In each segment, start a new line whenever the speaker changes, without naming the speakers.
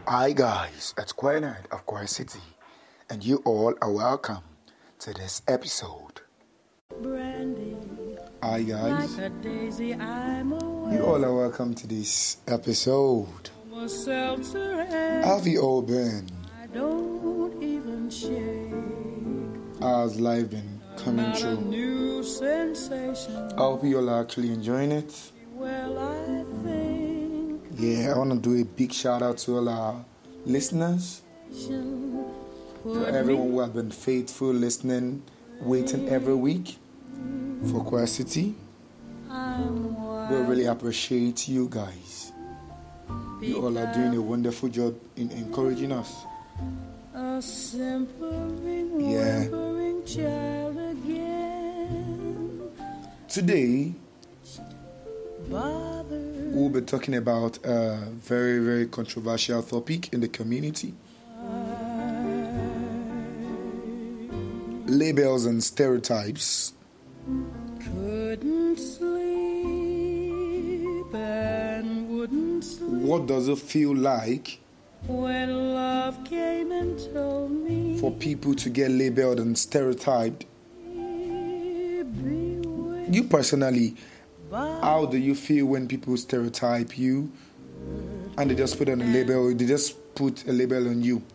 Hi guys, it's Quaynard of Quay City, and you all are welcome to this episode. Hi guys, you all are welcome to this episode. How have you all been? How's life been coming through? I hope you all are actually enjoying it. Yeah, I want to do a big shout out to all our listeners, for everyone who has been faithful listening, waiting every week for Quay City. We really appreciate you guys. You all are doing a wonderful job in encouraging us. Yeah. Today, we'll be talking about a very, very controversial topic in the community. Labels and stereotypes. What does it feel like
when love came and told me
for people to get labeled and stereotyped? You personally, how do you feel when people stereotype you and they just put on a label? They just put a label on you.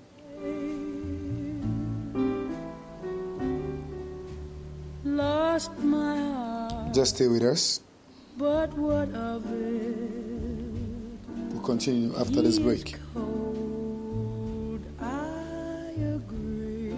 Lost my heart.
Just stay with us.
But what of it?
We'll continue after this break.
Cold, I agree.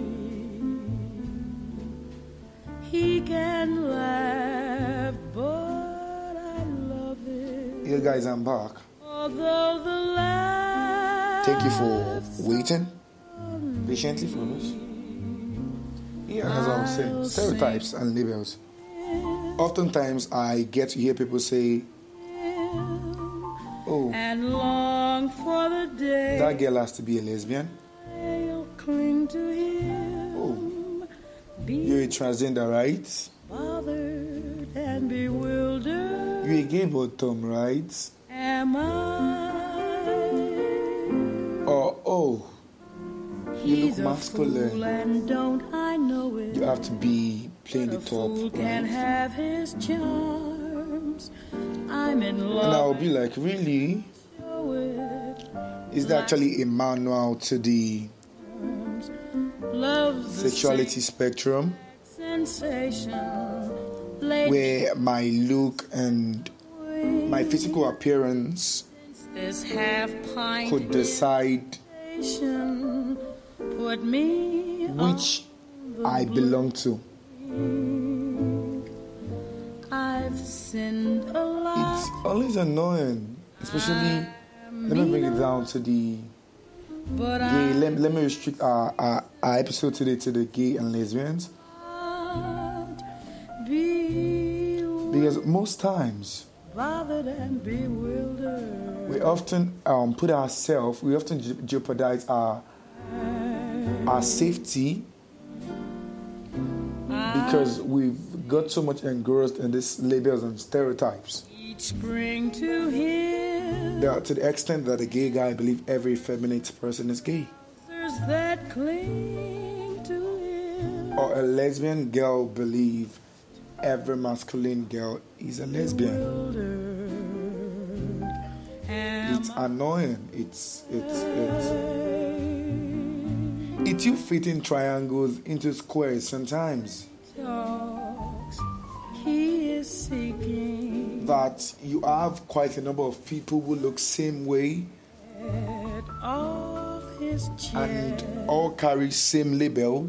He can laugh, but I love it.
Hey guys, I'm back.
Although the laugh.
Thank you for waiting patiently for us. Yeah, as I was saying, stereotypes and labels. Oftentimes, I get to hear people say, "Oh,
and long for the day
that girl has to be a lesbian.
I'll cling to him.
Oh, you're a transgender, right?
Bothered and bewildered.
You're a gay bottom, right?
Am I?
Or, oh, you
He's
look
a fool
masculine.
and don't I know it?
You have to be playing the
A fool
top,
can
right?"
have his charms. I'm in
And
love.
I'll be like, really?
So it
Is there actually a manual to the
loves the
sexuality spectrum
sensation. Late
where my look and my physical appearance
this half pint
could decide
put me
which I belong to?
I've sinned a lot.
It's always annoying, especially. Let me bring it down to the
But
gay. Let me restrict our episode today to the gay and lesbians,
be
because most times
bothered and bewildered.
we often put ourselves, we often jeopardize our safety because we've got so much engrossed in these labels and stereotypes.
Each spring to him.
To the extent that a gay guy believes every effeminate person is gay.
There's that cling to him.
Or a lesbian girl believe every masculine girl is a lesbian. It's annoying. It's you fitting triangles into squares sometimes.
Talks, he is seeking
That you have quite a number of people who look same way
it off his chest.
and all carry same label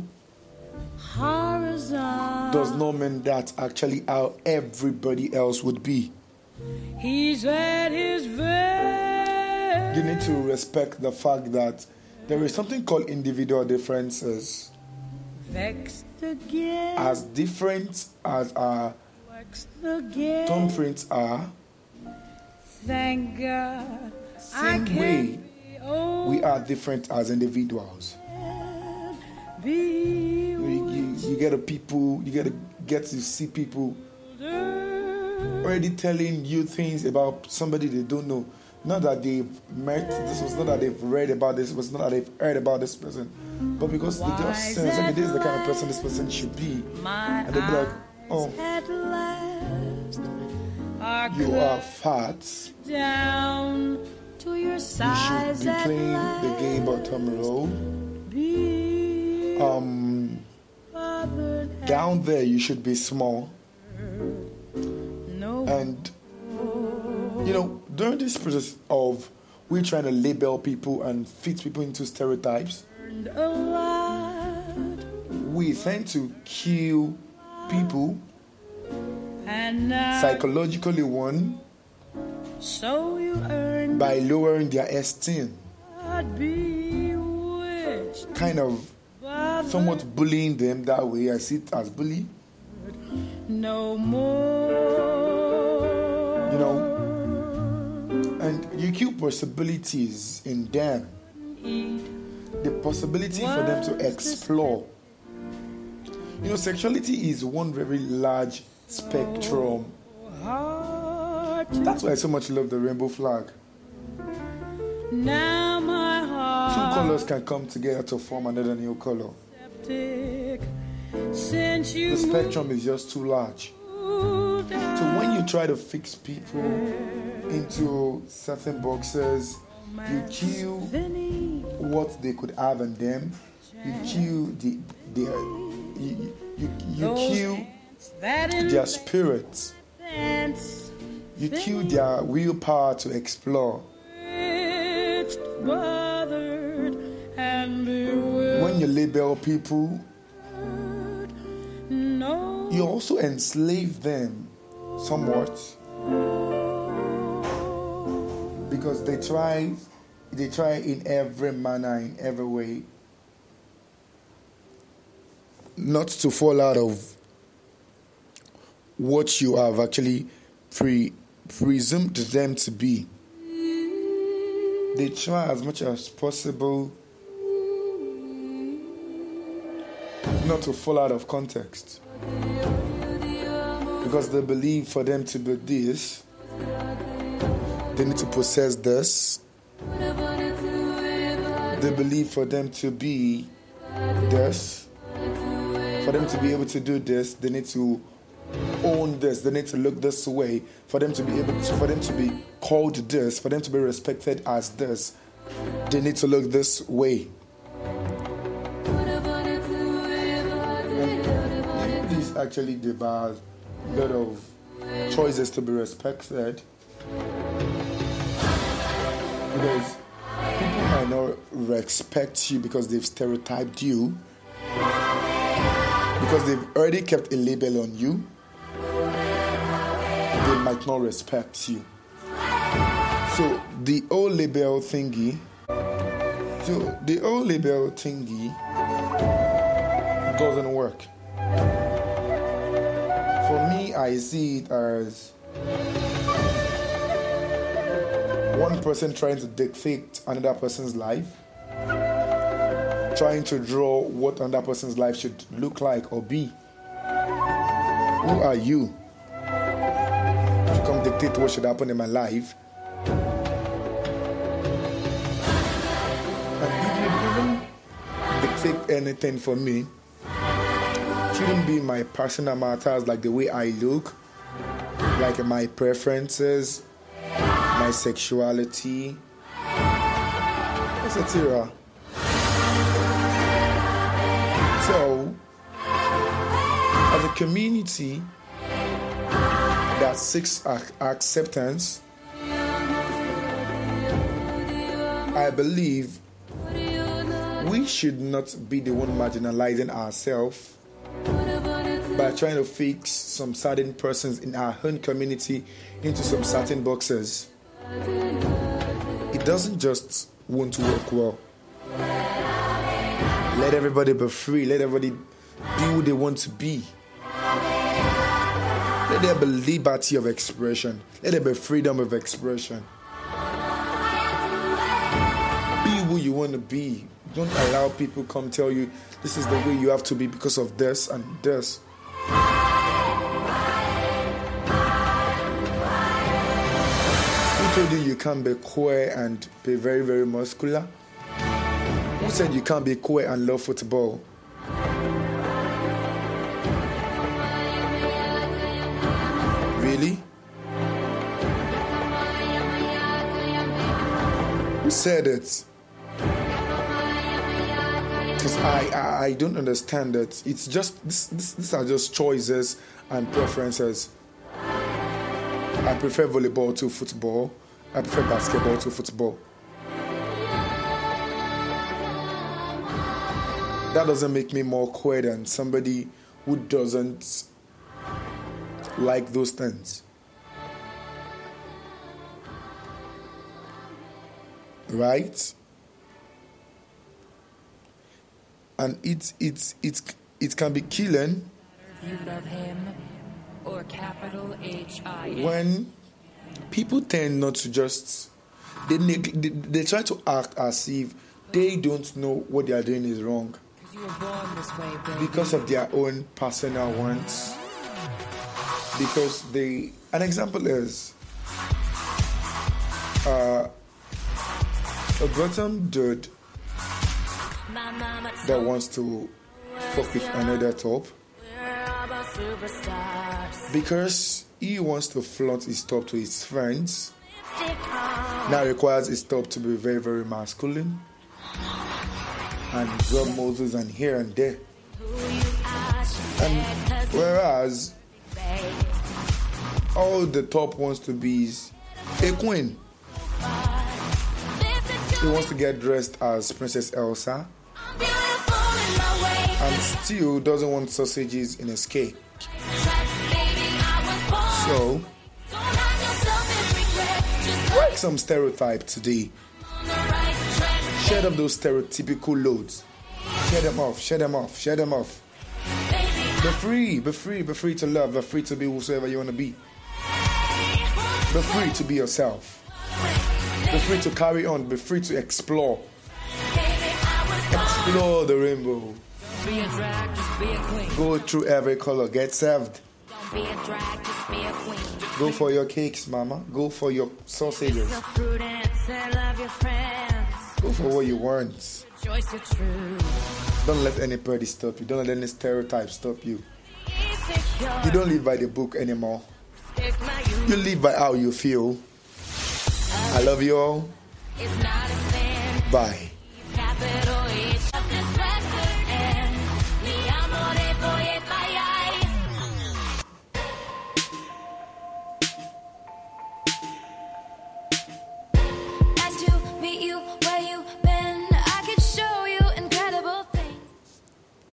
Horizon.
does not mean that's actually how everybody else would be.
He's at his best.
You need to respect the fact that there is something called individual differences.
Vexed again.
As different as our
Vexed again.
thumbprints are,
Thank God.
same way we are different as individuals. You get to get to see people already telling you things about somebody they don't know. not that they've met, this was not that they've read about this, it was not that they've heard about this person, but because they just sense, okay, this is the kind of person this person should be. And they'll be like, oh, you are fat.
Down to your
You should be playing the game bottom row. Down there you should be small. And during this process of we trying to label people and fit people into stereotypes, we tend to kill people psychologically, one,
so you earn
by lowering their esteem, kind of somewhat bullying them that way. I see it as bully.
No more.
And you kill possibilities in them. The possibility for them to explore. Sexuality is one very large spectrum. That's why I so much love the rainbow flag.
Now my heart,
two colors can come together to form another new color.
Since you
the spectrum is just too large. So when you try to fix people into certain boxes, you kill what they could have in them. You kill you kill their spirits. You kill their willpower to explore. When you label people, you also enslave them somewhat, because they try in every manner, in every way, not to fall out of what you have actually presumed them to be. They try as much as possible not to fall out of context, because they believe for them to be this, they need to possess this. They believe for them to be this, for them to be able to do this, they need to own this, they need to look this way, for them to be able to, for them to be called this, for them to be respected as this, they need to look this way. And this actually demands a lot of choices to be respected, because people might not respect you because they've stereotyped you, because they've already kept a label on you. They might not respect you. So the old label thingy doesn't work. For me, I see it as one person trying to dictate another person's life, trying to draw what another person's life should look like or be. Who are you to come dictate what should happen in my life? And if you even dictate anything for me, it shouldn't be my personal matters, like the way I look, like my preferences, my sexuality, etc. So, as a community that seeks acceptance, I believe we should not be the one marginalizing ourselves by trying to fix some certain persons in our own community into some certain boxes. It doesn't just want to work well. Let everybody be free. Let everybody be who they want to be. Let there be liberty of expression. Let there be freedom of expression. Be who you want to be. Don't allow people come tell you this is the way you have to be because of this and this. We told you you can't be queer and be very, very muscular? Who said you can't be queer and love football? Really? Who said it? Because I don't understand that. It's just, these are just choices and preferences. I prefer volleyball to football. I prefer basketball to football. That doesn't make me more queer than somebody who doesn't like those things. Right? And it can be killing
or capital H-I-N.
When people tend not to just they try to act as if they don't know what they are doing is wrong.
You were born this way, baby.
Because of their own personal wants. Because an example is a bottom dude that wants to fuck with another top because he wants to flaunt his top to his friends. Now requires his top to be very, very masculine and rub Moses and here and there. And whereas all the top wants to be is a queen. He wants to get dressed as Princess Elsa and still doesn't want sausages in his cake. So, break some stereotype today. Shed off those stereotypical loads. Shed them off, shed them off, shed them off. Be free, be free, be free to love, be free to be whosoever you want to be. Be free to be yourself. Be free to carry on, be free to explore. Explore the rainbow.
Be a drag, just be a queen.
Go through every color, get served.
Don't be a drag, just be a queen.
Go for your cakes, mama. Go for your sausages.
So prudent, say love your friends.
Go for what you want.
Choice your truth.
Don't let anybody stop you. Don't let any stereotype stop you. You don't live by the book anymore. You live by how you feel. I love you all. Bye.